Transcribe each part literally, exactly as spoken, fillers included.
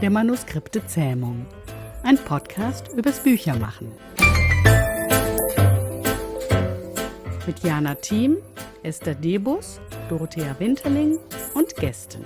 der Manuskripte-Zähmung. Ein Podcast übers Büchermachen. Mit Jana Thiem, Esther Debus, Dorothea Winterling und Gästen.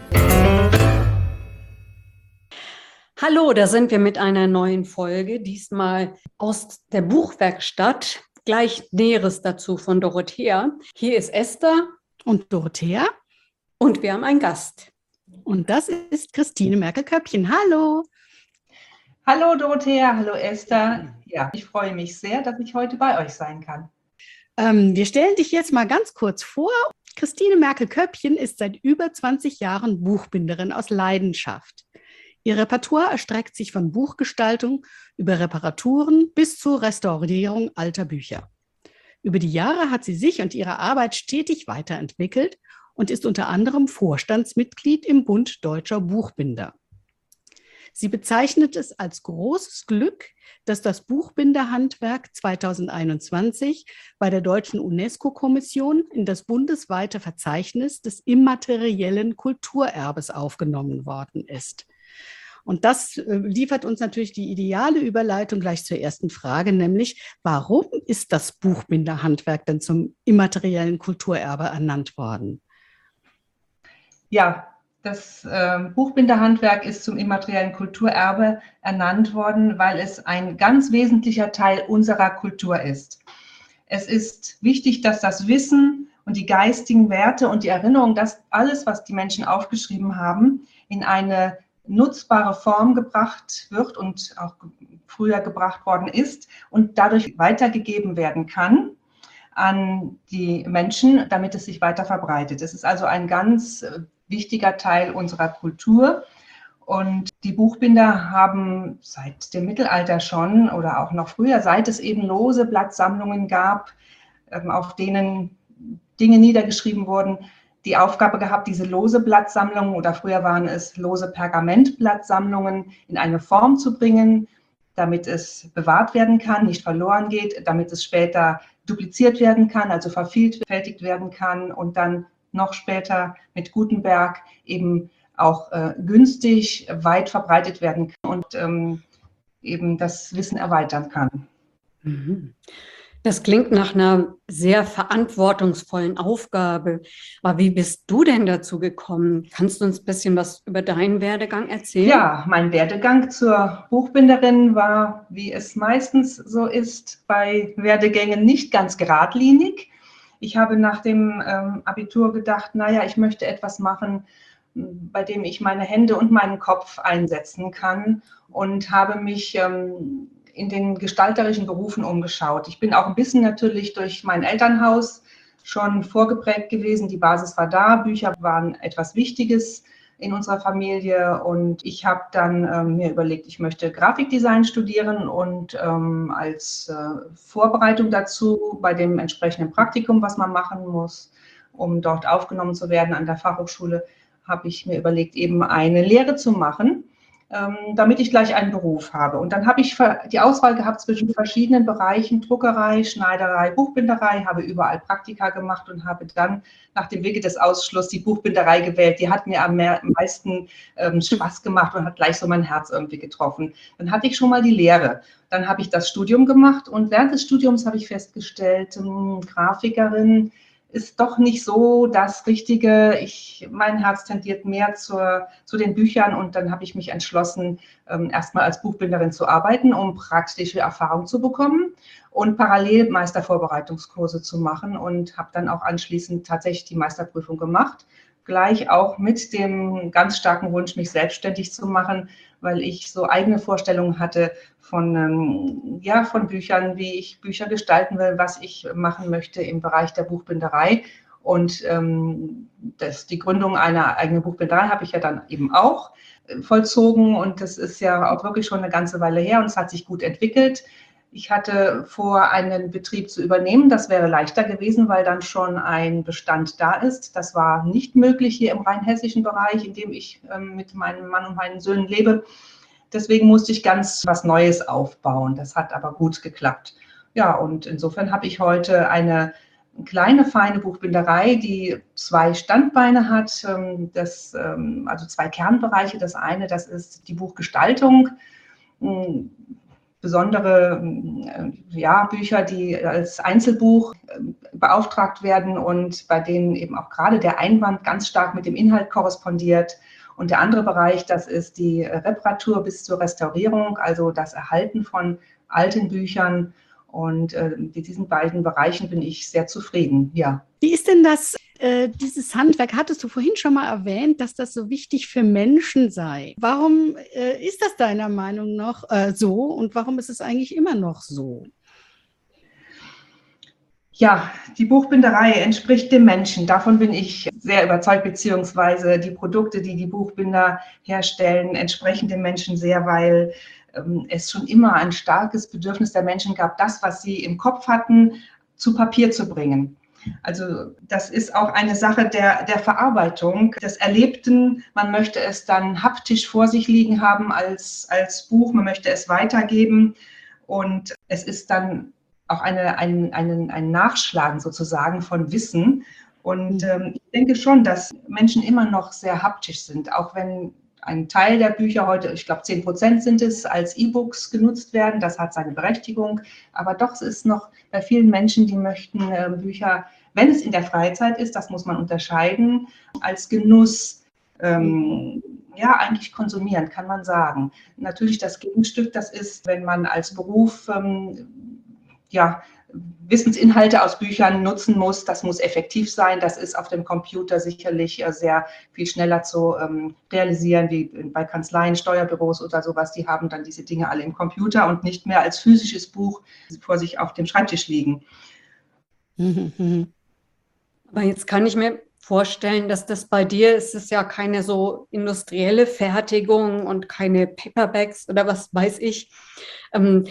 Hallo, da sind wir mit einer neuen Folge, diesmal aus der Buchwerkstatt. Gleich Näheres dazu von Dorothea. Hier ist Esther Und Dorothea. Und wir haben einen Gast. Und das ist Christine Merkel-Köppchen. Hallo. Hallo Dorothea, hallo Esther. Ja, ich freue mich sehr, dass ich heute bei euch sein kann. Ähm, wir stellen dich jetzt mal ganz kurz vor. Christine Merkel-Köppchen ist seit über zwanzig Jahren Buchbinderin aus Leidenschaft. Ihr Repertoire erstreckt sich von Buchgestaltung über Reparaturen bis zur Restaurierung alter Bücher. Über die Jahre hat sie sich und ihre Arbeit stetig weiterentwickelt und ist unter anderem Vorstandsmitglied im Bund Deutscher Buchbinder. Sie bezeichnet es als großes Glück, dass das Buchbinderhandwerk zweitausendeinundzwanzig bei der Deutschen UNESCO-Kommission in das bundesweite Verzeichnis des immateriellen Kulturerbes aufgenommen worden ist. Und das äh, liefert uns natürlich die ideale Überleitung gleich zur ersten Frage, nämlich warum ist das Buchbinderhandwerk denn zum immateriellen Kulturerbe ernannt worden? Ja, das äh, Buchbinderhandwerk ist zum immateriellen Kulturerbe ernannt worden, weil es ein ganz wesentlicher Teil unserer Kultur ist. Es ist wichtig, dass das Wissen und die geistigen Werte und die Erinnerung, dass alles, was die Menschen aufgeschrieben haben, in eine nutzbare Form gebracht wird und auch früher gebracht worden ist und dadurch weitergegeben werden kann an die Menschen, damit es sich weiter verbreitet. Es ist also ein ganz wichtiger Teil unserer Kultur. Und die Buchbinder haben seit dem Mittelalter schon oder auch noch früher, seit es eben lose Blattsammlungen gab, auf denen Dinge niedergeschrieben wurden, die Aufgabe gehabt, diese lose Blattsammlungen oder früher waren es lose Pergamentblattsammlungen in eine Form zu bringen, damit es bewahrt werden kann, nicht verloren geht, damit es später dupliziert werden kann, also vervielfältigt werden kann und dann noch später mit Gutenberg eben auch äh, günstig weit verbreitet werden kann und ähm, eben das Wissen erweitern kann. Mhm. Das klingt nach einer sehr verantwortungsvollen Aufgabe. Aber wie bist du denn dazu gekommen? Kannst du uns ein bisschen was über deinen Werdegang erzählen? Ja, mein Werdegang zur Buchbinderin war, wie es meistens so ist, bei Werdegängen nicht ganz geradlinig. Ich habe nach dem ähm, Abitur gedacht, naja, ich möchte etwas machen, bei dem ich meine Hände und meinen Kopf einsetzen kann und habe mich ähm, in den gestalterischen Berufen umgeschaut. Ich bin auch ein bisschen natürlich durch mein Elternhaus schon vorgeprägt gewesen. Die Basis war da, Bücher waren etwas Wichtiges in unserer Familie und ich habe dann ähm, mir überlegt, ich möchte Grafikdesign studieren und ähm, als äh, Vorbereitung dazu bei dem entsprechenden Praktikum, was man machen muss, um dort aufgenommen zu werden an der Fachhochschule, habe ich mir überlegt, eben eine Lehre zu machen, damit ich gleich einen Beruf habe. Und dann habe ich die Auswahl gehabt zwischen verschiedenen Bereichen, Druckerei, Schneiderei, Buchbinderei, habe überall Praktika gemacht und habe dann nach dem Wege des Ausschlusses die Buchbinderei gewählt. Die hat mir am meisten ähm, Spaß gemacht und hat gleich so mein Herz irgendwie getroffen. Dann hatte ich schon mal die Lehre. Dann habe ich das Studium gemacht und während des Studiums habe ich festgestellt, ähm, Grafikerin ist doch nicht so das Richtige. Ich, mein Herz tendiert mehr zur, zu den Büchern und dann habe ich mich entschlossen, ähm, erstmal als Buchbinderin zu arbeiten, um praktische Erfahrung zu bekommen und parallel Meistervorbereitungskurse zu machen und habe dann auch anschließend tatsächlich die Meisterprüfung gemacht. Gleich auch mit dem ganz starken Wunsch, mich selbstständig zu machen, weil ich so eigene Vorstellungen hatte von, ähm, ja, von Büchern, wie ich Bücher gestalten will, was ich machen möchte im Bereich der Buchbinderei. Und ähm, das, die Gründung einer eigenen Buchbinderei habe ich ja dann eben auch äh, vollzogen. Und das ist ja auch wirklich schon eine ganze Weile her und es hat sich gut entwickelt. Ich hatte vor, einen Betrieb zu übernehmen. Das wäre leichter gewesen, weil dann schon ein Bestand da ist. Das war nicht möglich hier im rheinhessischen Bereich, in dem ich ähm, mit meinem Mann und meinen Söhnen lebe. Deswegen musste ich ganz was Neues aufbauen. Das hat aber gut geklappt. Ja, und insofern habe ich heute eine kleine, feine Buchbinderei, die zwei Standbeine hat, ähm, das, ähm, also zwei Kernbereiche. Das eine, das ist die Buchgestaltung, ähm, besondere äh, ja, Bücher, die als Einzelbuch äh, beauftragt werden und bei denen eben auch gerade der Einband ganz stark mit dem Inhalt korrespondiert. Und der andere Bereich, das ist die Reparatur bis zur Restaurierung, also das Erhalten von alten Büchern. Und äh, mit diesen beiden Bereichen bin ich sehr zufrieden, ja. Wie ist denn das, äh, dieses Handwerk? Hattest du vorhin schon mal erwähnt, dass das so wichtig für Menschen sei. Warum äh, ist das deiner Meinung nach äh, so und warum ist es eigentlich immer noch so? Ja, die Buchbinderei entspricht dem Menschen. Davon bin ich sehr überzeugt, beziehungsweise die Produkte, die die Buchbinder herstellen, entsprechen dem Menschen sehr, weil ähm, es schon immer ein starkes Bedürfnis der Menschen gab, das, was sie im Kopf hatten, zu Papier zu bringen. Also das ist auch eine Sache der, der Verarbeitung, des Erlebten. Man möchte es dann haptisch vor sich liegen haben als, als Buch, man möchte es weitergeben und es ist dann auch eine, ein, ein, ein Nachschlagen sozusagen von Wissen. Und ähm, ich denke schon, dass Menschen immer noch sehr haptisch sind, auch wenn ein Teil der Bücher heute, ich glaube zehn Prozent sind es, als E-Books genutzt werden. Das hat seine Berechtigung. Aber doch es ist noch bei vielen Menschen, die möchten äh, Bücher, wenn es in der Freizeit ist, das muss man unterscheiden, als Genuss ähm, ja, eigentlich konsumieren, kann man sagen. Natürlich das Gegenstück, das ist, wenn man als Beruf ähm, ja, Wissensinhalte aus Büchern nutzen muss. Das muss effektiv sein. Das ist auf dem Computer sicherlich sehr viel schneller zu ähm, realisieren, wie bei Kanzleien, Steuerbüros oder sowas. Die haben dann diese Dinge alle im Computer und nicht mehr als physisches Buch vor sich auf dem Schreibtisch liegen. Aber jetzt kann ich mir vorstellen, dass das bei dir ist, es ja keine so industrielle Fertigung und keine Paperbacks oder was weiß ich. Ähm,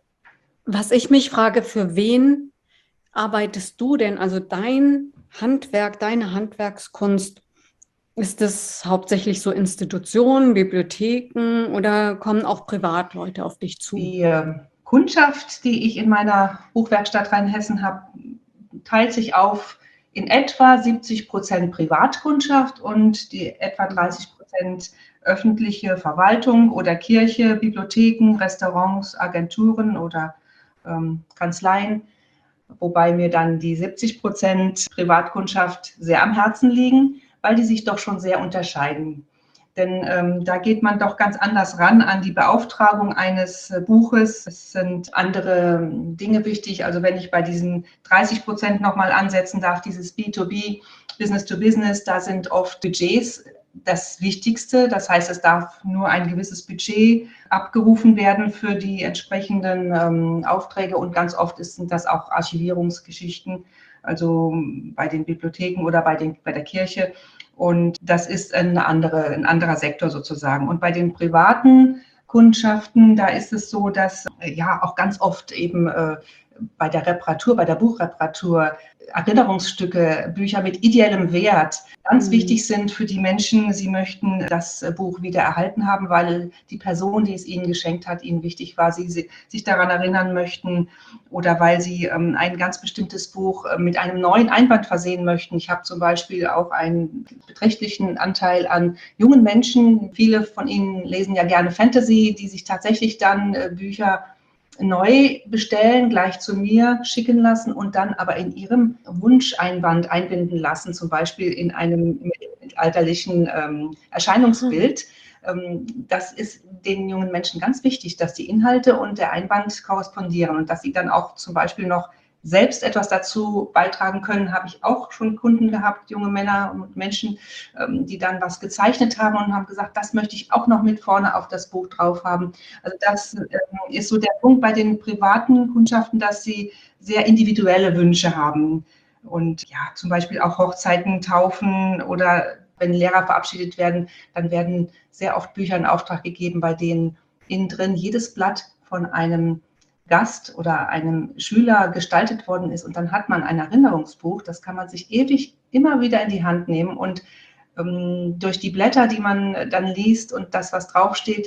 Was ich mich frage, für wen arbeitest du denn? Also dein Handwerk, deine Handwerkskunst, ist das hauptsächlich so Institutionen, Bibliotheken oder kommen auch Privatleute auf dich zu? Die äh, Kundschaft, die ich in meiner Buchwerkstatt Rheinhessen habe, teilt sich auf in etwa siebzig Prozent Privatkundschaft und die etwa dreißig Prozent öffentliche Verwaltung oder Kirche, Bibliotheken, Restaurants, Agenturen oder ähm, Kanzleien, wobei mir dann die siebzig Prozent Privatkundschaft sehr am Herzen liegen, weil die sich doch schon sehr unterscheiden. Denn ähm, da geht man doch ganz anders ran an die Beauftragung eines äh, Buches. Es sind andere Dinge wichtig. Also wenn ich bei diesen dreißig Prozent nochmal ansetzen darf, dieses B to B, Business to Business, da sind oft Budgets das Wichtigste. Das heißt, es darf nur ein gewisses Budget abgerufen werden für die entsprechenden ähm, Aufträge und ganz oft sind das auch Archivierungsgeschichten, also bei den Bibliotheken oder bei, den, bei der Kirche. Und das ist eine andere, ein anderer Sektor sozusagen. Und bei den privaten Kundschaften, da ist es so, dass ja auch ganz oft eben äh, bei der Reparatur, bei der Buchreparatur Erinnerungsstücke, Bücher mit ideellem Wert ganz mhm. wichtig sind für die Menschen. Sie möchten das Buch wieder erhalten haben, weil die Person, die es ihnen geschenkt hat, ihnen wichtig war, sie, sie sich daran erinnern möchten oder weil sie ähm, ein ganz bestimmtes Buch äh, mit einem neuen Einband versehen möchten. Ich habe zum Beispiel auch einen beträchtlichen Anteil an jungen Menschen. Viele von ihnen lesen ja gerne Fantasy, die sich tatsächlich dann äh, Bücher neu bestellen, gleich zu mir schicken lassen und dann aber in ihrem Wunscheinband einbinden lassen, zum Beispiel in einem mittelalterlichen ähm, Erscheinungsbild. Ähm, das ist den jungen Menschen ganz wichtig, dass die Inhalte und der Einband korrespondieren und dass sie dann auch zum Beispiel noch selbst etwas dazu beitragen können, habe ich auch schon Kunden gehabt, junge Männer und Menschen, die dann was gezeichnet haben und haben gesagt, das möchte ich auch noch mit vorne auf das Buch drauf haben. Also das ist so der Punkt bei den privaten Kundschaften, dass sie sehr individuelle Wünsche haben und ja, zum Beispiel auch Hochzeiten, Taufen oder wenn Lehrer verabschiedet werden, dann werden sehr oft Bücher in Auftrag gegeben, bei denen innen drin jedes Blatt von einem Gast oder einem Schüler gestaltet worden ist und dann hat man ein Erinnerungsbuch, das kann man sich ewig immer wieder in die Hand nehmen und ähm, durch die Blätter, die man dann liest und das, was draufsteht,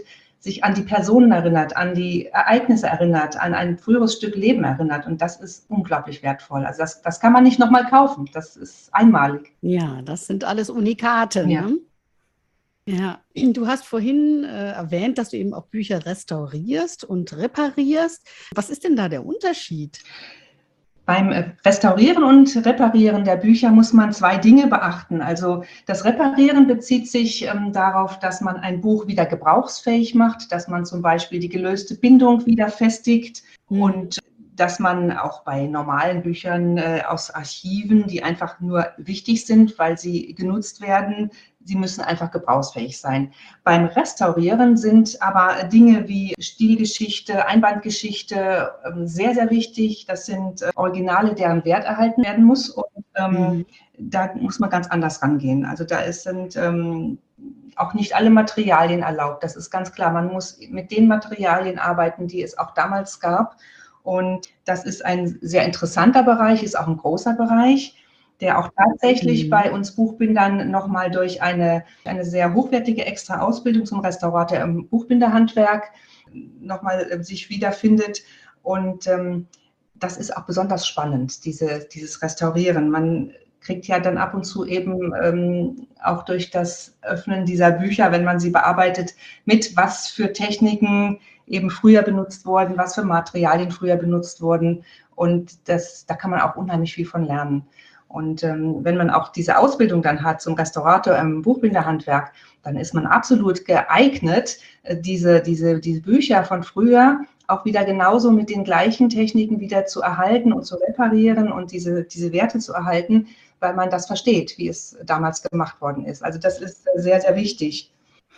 sich an die Personen erinnert, an die Ereignisse erinnert, an ein früheres Stück Leben erinnert. Und das ist unglaublich wertvoll. Also das, das kann man nicht nochmal kaufen. Das ist einmalig. Ja, das sind alles Unikate. Ja. Ne? Ja, du hast vorhin äh, erwähnt, dass du eben auch Bücher restaurierst und reparierst. Was ist denn da der Unterschied? Beim Restaurieren und Reparieren der Bücher muss man zwei Dinge beachten. Also das Reparieren bezieht sich ähm, darauf, dass man ein Buch wieder gebrauchsfähig macht, dass man zum Beispiel die gelöste Bindung wieder festigt mhm. und dass man auch bei normalen Büchern äh, aus Archiven, die einfach nur wichtig sind, weil sie genutzt werden, sie müssen einfach gebrauchsfähig sein. Beim Restaurieren sind aber Dinge wie Stilgeschichte, Einbandgeschichte äh, sehr, sehr wichtig. Das sind äh, Originale, deren Wert erhalten werden muss. Und ähm, mhm. da muss man ganz anders rangehen. Also da ist, sind ähm, auch nicht alle Materialien erlaubt. Das ist ganz klar. Man muss mit den Materialien arbeiten, die es auch damals gab. Und das ist ein sehr interessanter Bereich, ist auch ein großer Bereich, der auch tatsächlich mhm. bei uns Buchbindern nochmal durch eine, eine sehr hochwertige extra Ausbildung zum Restaurator im Buchbinderhandwerk nochmal sich wiederfindet. Und ähm, das ist auch besonders spannend, diese, dieses Restaurieren. Man kriegt ja dann ab und zu eben ähm, auch durch das Öffnen dieser Bücher, wenn man sie bearbeitet, mit, was für Techniken eben früher benutzt wurden, was für Materialien früher benutzt wurden. Und das, da kann man auch unheimlich viel von lernen. Und ähm, wenn man auch diese Ausbildung dann hat zum Restaurator im Buchbinderhandwerk, dann ist man absolut geeignet, diese, diese, diese Bücher von früher auch wieder genauso mit den gleichen Techniken wieder zu erhalten und zu reparieren und diese, diese Werte zu erhalten, weil man das versteht, wie es damals gemacht worden ist. Also das ist sehr, sehr wichtig.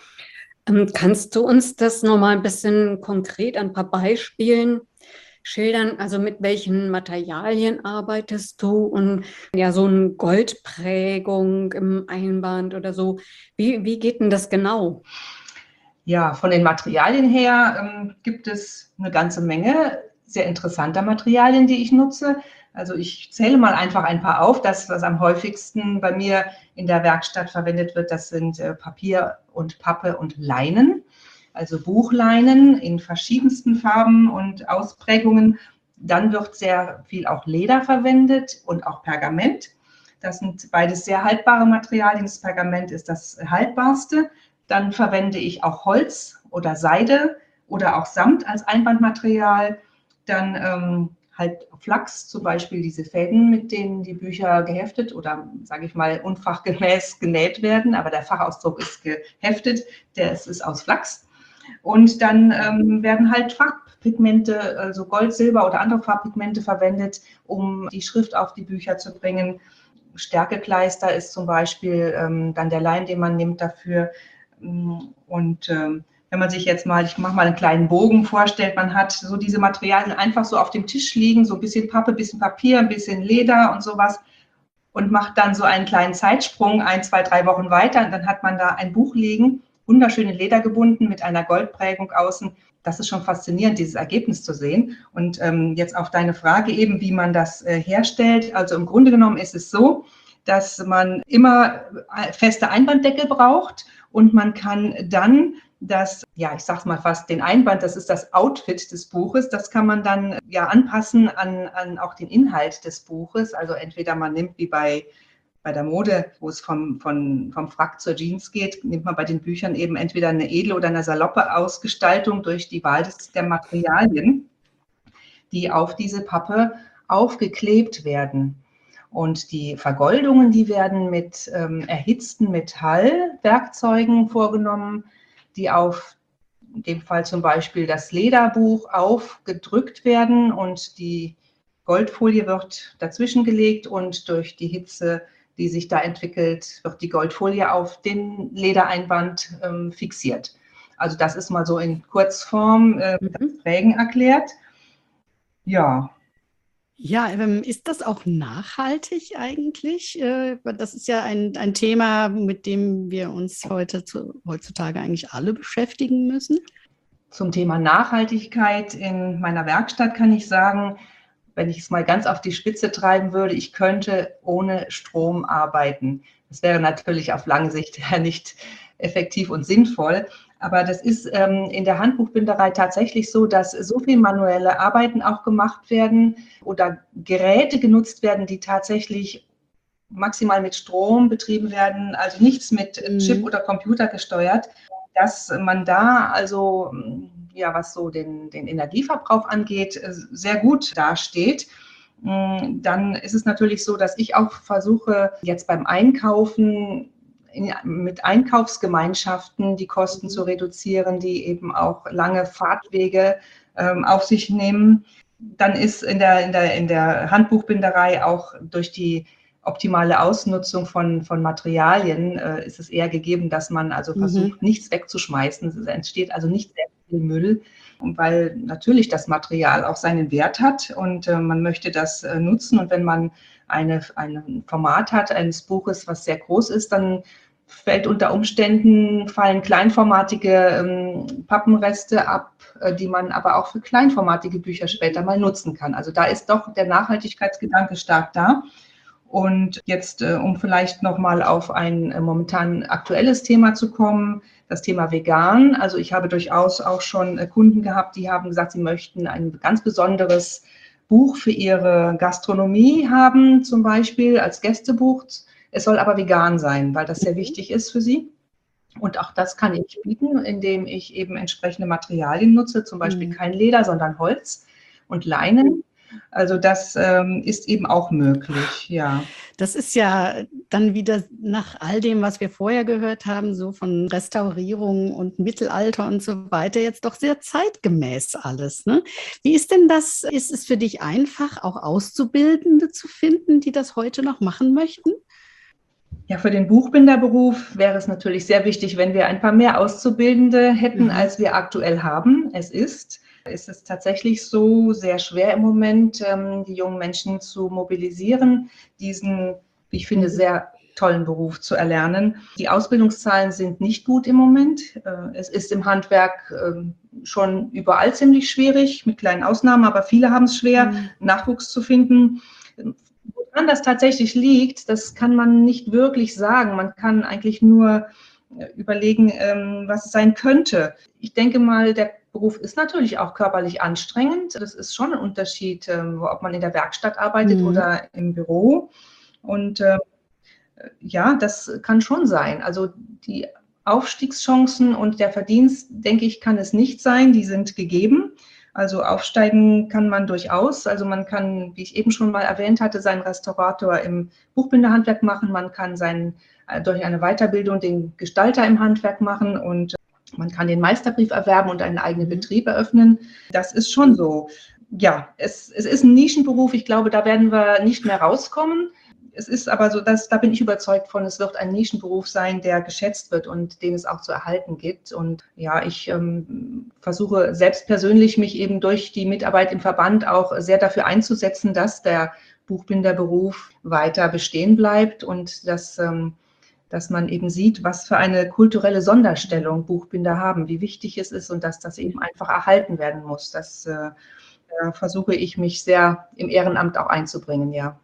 Kannst du uns das nochmal ein bisschen konkret an ein paar Beispielen schildern? Also mit welchen Materialien arbeitest du? Und ja, so eine Goldprägung im Einband oder so. Wie, wie geht denn das genau? Ja, von den Materialien her ähm, gibt es eine ganze Menge sehr interessanter Materialien, die ich nutze. Also ich zähle mal einfach ein paar auf. Das, was am häufigsten bei mir in der Werkstatt verwendet wird, das sind äh, Papier und Pappe und Leinen. Also Buchleinen in verschiedensten Farben und Ausprägungen. Dann wird sehr viel auch Leder verwendet und auch Pergament. Das sind beides sehr haltbare Materialien. Das Pergament ist das haltbarste. Dann verwende ich auch Holz oder Seide oder auch Samt als Einbandmaterial. Dann ähm, halt Flachs, zum Beispiel diese Fäden, mit denen die Bücher geheftet oder, sage ich mal, unfachgemäß genäht werden. Aber der Fachausdruck ist geheftet, der ist, ist aus Flachs. Und dann ähm, werden halt Farbpigmente, also Gold, Silber oder andere Farbpigmente verwendet, um die Schrift auf die Bücher zu bringen. Stärkekleister ist zum Beispiel ähm, dann der Leim, den man nimmt dafür. Und ähm, wenn man sich jetzt mal, ich mache mal einen kleinen Bogen vorstellt, man hat so diese Materialien einfach so auf dem Tisch liegen, so ein bisschen Pappe, ein bisschen Papier, ein bisschen Leder und sowas und macht dann so einen kleinen Zeitsprung, ein, zwei, drei Wochen weiter und dann hat man da ein Buch liegen, wunderschön in Leder gebunden mit einer Goldprägung außen. Das ist schon faszinierend, dieses Ergebnis zu sehen. Und ähm, jetzt auf deine Frage eben, wie man das äh, herstellt. Also im Grunde genommen ist es so, dass man immer feste Einbanddeckel braucht und man kann dann das, ja, ich sag's mal fast, den Einband, das ist das Outfit des Buches, das kann man dann ja anpassen an, an auch den Inhalt des Buches. Also entweder man nimmt wie bei, bei der Mode, wo es vom, vom, vom Frack zur Jeans geht, nimmt man bei den Büchern eben entweder eine edle oder eine saloppe Ausgestaltung durch die Wahl des, der Materialien, die auf diese Pappe aufgeklebt werden. Und die Vergoldungen, die werden mit ähm, erhitzten Metallwerkzeugen vorgenommen, die auf in dem Fall zum Beispiel das Lederbuch aufgedrückt werden und die Goldfolie wird dazwischen gelegt und durch die Hitze, die sich da entwickelt, wird die Goldfolie auf den Ledereinband ähm, fixiert. Also das ist mal so in Kurzform äh, Mhm. das Prägen erklärt. Ja. Ja, ähm, ist das auch nachhaltig eigentlich? Äh, Das ist ja ein, ein Thema, mit dem wir uns heute zu, heutzutage eigentlich alle beschäftigen müssen. Zum Thema Nachhaltigkeit in meiner Werkstatt kann ich sagen, wenn ich es mal ganz auf die Spitze treiben würde, ich könnte ohne Strom arbeiten. Das wäre natürlich auf lange Sicht ja nicht effektiv und sinnvoll. Aber das ist ähm, in der Handbuchbinderei tatsächlich so, dass so viel manuelle Arbeiten auch gemacht werden oder Geräte genutzt werden, die tatsächlich maximal mit Strom betrieben werden, also nichts mit Mhm. Chip oder Computer gesteuert, dass man da also, ja, was so den, den Energieverbrauch angeht, sehr gut dasteht. Dann ist es natürlich so, dass ich auch versuche, jetzt beim Einkaufen in, mit Einkaufsgemeinschaften die Kosten zu reduzieren, die eben auch lange Fahrtwege ähm, auf sich nehmen. Dann ist in der, in der, in der Handbuchbinderei auch durch die optimale Ausnutzung von, von Materialien äh, ist es eher gegeben, dass man also versucht, mhm. nichts wegzuschmeißen. Es entsteht also nicht sehr viel Müll, weil natürlich das Material auch seinen Wert hat und äh, man möchte das äh, nutzen. Und wenn man eine, ein Format hat eines Buches, was sehr groß ist, dann fällt unter Umständen, fallen kleinformatige ähm, Pappenreste ab, äh, die man aber auch für kleinformatige Bücher später mal nutzen kann. Also da ist doch der Nachhaltigkeitsgedanke stark da. Und jetzt, äh, um vielleicht nochmal auf ein äh, momentan aktuelles Thema zu kommen, das Thema vegan. Also ich habe durchaus auch schon äh, Kunden gehabt, die haben gesagt, sie möchten ein ganz besonderes Buch für ihre Gastronomie haben, zum Beispiel als Gästebuch. Es soll aber vegan sein, weil das sehr wichtig ist für sie. Und auch das kann ich bieten, indem ich eben entsprechende Materialien nutze, zum Beispiel kein Leder, sondern Holz und Leinen. Also das ähm, ist eben auch möglich, ja. Das ist ja dann wieder nach all dem, was wir vorher gehört haben, so von Restaurierung und Mittelalter und so weiter, jetzt doch sehr zeitgemäß alles, ne? Wie ist denn das? Ist es für dich einfach, auch Auszubildende zu finden, die das heute noch machen möchten? Ja, für den Buchbinderberuf wäre es natürlich sehr wichtig, wenn wir ein paar mehr Auszubildende hätten, mhm. als wir aktuell haben. Es ist ist es tatsächlich so sehr schwer im Moment, ähm, die jungen Menschen zu mobilisieren, diesen, wie ich finde, sehr tollen Beruf zu erlernen. Die Ausbildungszahlen sind nicht gut im Moment. Äh, es ist im Handwerk äh, schon überall ziemlich schwierig, mit kleinen Ausnahmen, aber viele haben es schwer, mhm. Nachwuchs zu finden. Woran das tatsächlich liegt, das kann man nicht wirklich sagen. Man kann eigentlich nur überlegen, ähm, was es sein könnte. Ich denke mal, der Beruf ist natürlich auch körperlich anstrengend. Das ist schon ein Unterschied, ähm, ob man in der Werkstatt arbeitet mhm. oder im Büro. Und äh, ja, das kann schon sein. Also die Aufstiegschancen und der Verdienst, denke ich, kann es nicht sein. Die sind gegeben. Also aufsteigen kann man durchaus. Also man kann, wie ich eben schon mal erwähnt hatte, seinen Restaurator im Buchbinderhandwerk machen. Man kann seinen, durch eine Weiterbildung den Gestalter im Handwerk machen und man kann den Meisterbrief erwerben und einen eigenen Betrieb eröffnen. Das ist schon so. Ja, es, es ist ein Nischenberuf. Ich glaube, da werden wir nicht mehr rauskommen. Es ist aber so, dass, da bin ich überzeugt von, es wird ein Nischenberuf sein, der geschätzt wird und den es auch zu erhalten gibt. Und ja, ich ähm, versuche selbst persönlich mich eben durch die Mitarbeit im Verband auch sehr dafür einzusetzen, dass der Buchbinderberuf weiter bestehen bleibt und dass, ähm, dass man eben sieht, was für eine kulturelle Sonderstellung Buchbinder haben, wie wichtig es ist und dass das eben einfach erhalten werden muss. Das äh, da versuche ich mich sehr im Ehrenamt auch einzubringen, ja.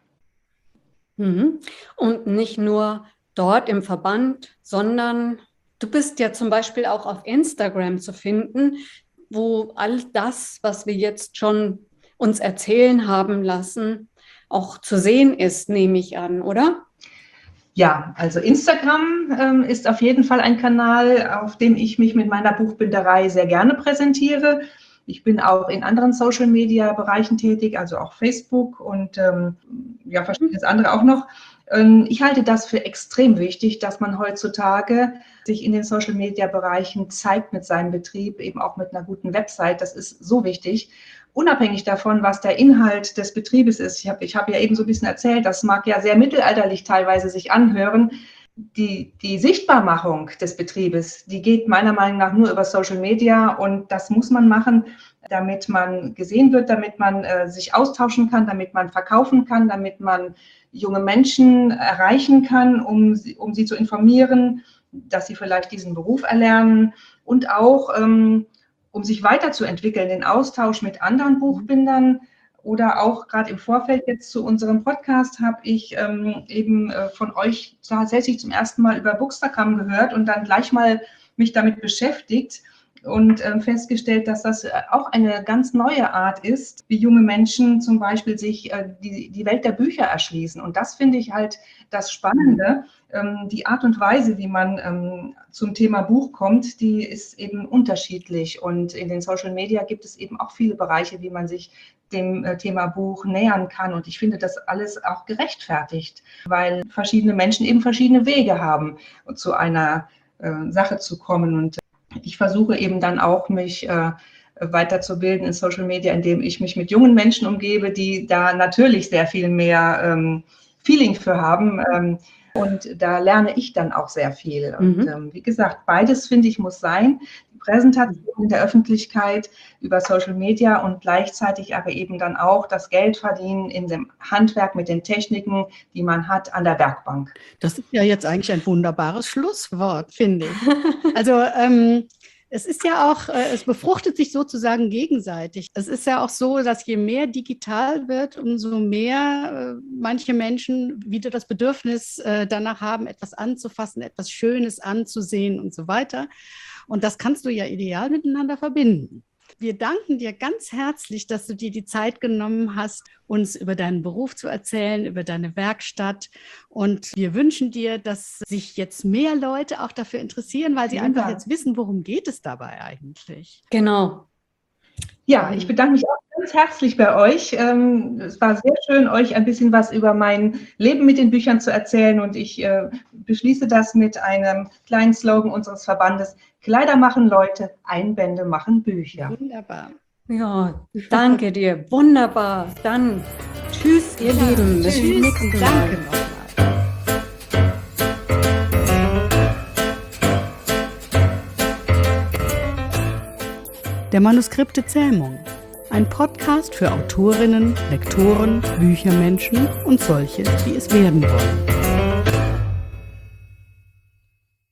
Und nicht nur dort im Verband, sondern du bist ja zum Beispiel auch auf Instagram zu finden, wo all das, was wir jetzt schon uns erzählen haben lassen, auch zu sehen ist, nehme ich an, oder? Ja, also Instagram ähm, ist auf jeden Fall ein Kanal, auf dem ich mich mit meiner Buchbinderei sehr gerne präsentiere. Ich bin auch in anderen Social-Media-Bereichen tätig, also auch Facebook und ähm, ja, verschiedenes andere auch noch. Ähm, ich halte das für extrem wichtig, dass man heutzutage sich in den Social-Media-Bereichen zeigt mit seinem Betrieb, eben auch mit einer guten Website. Das ist so wichtig. Unabhängig davon, was der Inhalt des Betriebes ist. Ich habe ich hab ja eben so ein bisschen erzählt, das mag ja sehr mittelalterlich teilweise sich anhören. Die, die Sichtbarmachung des Betriebes, die geht meiner Meinung nach nur über Social Media und das muss man machen, damit man gesehen wird, damit man äh, sich austauschen kann, damit man verkaufen kann, damit man junge Menschen erreichen kann, um, um sie zu informieren, dass sie vielleicht diesen Beruf erlernen und auch ähm, um sich weiterzuentwickeln, den Austausch mit anderen Buchbindern oder auch gerade im Vorfeld jetzt zu unserem Podcast habe ich ähm, eben äh, von euch tatsächlich zum ersten Mal über Bookstagram gehört und dann gleich mal mich damit beschäftigt und äh, festgestellt, dass das auch eine ganz neue Art ist, wie junge Menschen zum Beispiel sich äh, die, die Welt der Bücher erschließen. Und das finde ich halt das Spannende. Ähm, die Art und Weise, wie man ähm, zum Thema Buch kommt, die ist eben unterschiedlich. Und in den Social Media gibt es eben auch viele Bereiche, wie man sich dem äh, Thema Buch nähern kann. Und ich finde das alles auch gerechtfertigt, weil verschiedene Menschen eben verschiedene Wege haben, zu einer äh, Sache zu kommen. Und ich versuche eben dann auch, mich äh, weiterzubilden in Social Media, indem ich mich mit jungen Menschen umgebe, die da natürlich sehr viel mehr ähm, Feeling für haben. Ähm, und da lerne ich dann auch sehr viel. Und Mhm. ähm, wie gesagt, beides, finde ich, muss sein. Die Präsentation in der Öffentlichkeit über Social Media und gleichzeitig aber eben dann auch das Geld verdienen in dem Handwerk mit den Techniken, die man hat an der Werkbank. Das ist ja jetzt eigentlich ein wunderbares Schlusswort, finde ich. Also ähm, es ist ja auch, äh, es befruchtet sich sozusagen gegenseitig. Es ist ja auch so, dass je mehr digital wird, umso mehr äh, manche Menschen wieder das Bedürfnis äh, danach haben, etwas anzufassen, etwas Schönes anzusehen und so weiter. Und das kannst du ja ideal miteinander verbinden. Wir danken dir ganz herzlich, dass du dir die Zeit genommen hast, uns über deinen Beruf zu erzählen, über deine Werkstatt. Und wir wünschen dir, dass sich jetzt mehr Leute auch dafür interessieren, weil sie Vielen einfach Dank. jetzt wissen, worum geht es dabei eigentlich. Genau. Ja, ich bedanke mich auch ganz herzlich bei euch. Ähm, Es war sehr schön, euch ein bisschen was über mein Leben mit den Büchern zu erzählen. Und ich äh, beschließe das mit einem kleinen Slogan unseres Verbandes: Kleider machen Leute, Einbände machen Bücher. Wunderbar. Ja, danke dir. Wunderbar. Dann tschüss, ihr Lieben. Bis zum Tschüss nächsten und Mal. danke nochmal. Der Manuskripte Zähmung. Ein Podcast für Autorinnen, Lektoren, Büchermenschen und solche, die es werden wollen.